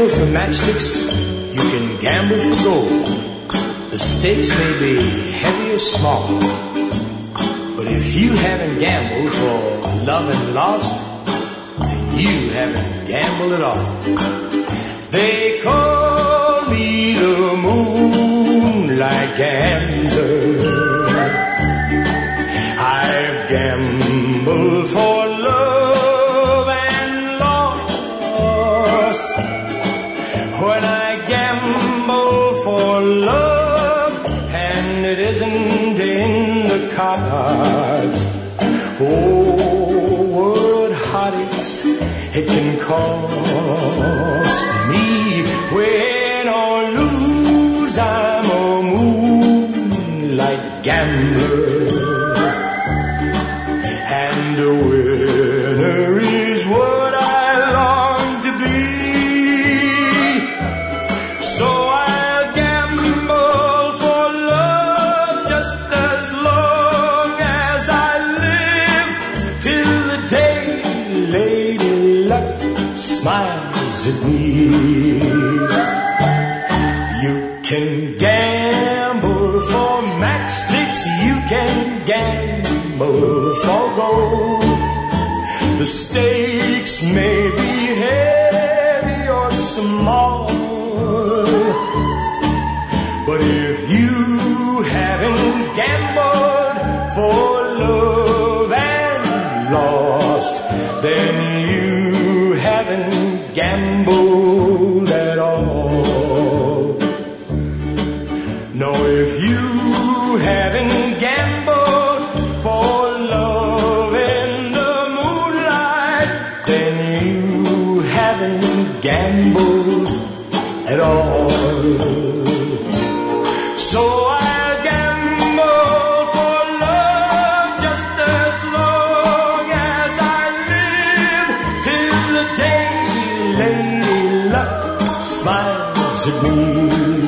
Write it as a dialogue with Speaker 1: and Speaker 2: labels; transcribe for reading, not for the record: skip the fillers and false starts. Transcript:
Speaker 1: gamble for matchsticks, you can gamble for gold. The stakes may be heavy or small, but if you haven't gambled for love and lost, then you haven't gambled at all. They call me the moonlight gambler. I've gambled for love and lost. When I gamble for love and it isn't in the cards, oh, what heartaches it can cost me. Win or lose, I'm a moonlight gambler. And a winner is what I long to be. So I'll gamble for love just as long as I live, till the day Lady Luck smiles at me. You can gamble for matchsticks, you can gamble for gold. The stakes may be heavy or small, but if you haven't gambled for love and lost, then you haven't gambled at all. No, if you haven't gambled for love in the moonlight, then you haven't gambled at all. So I'll gamble for love just as long as I live, till the day Lady Luck smiles at me.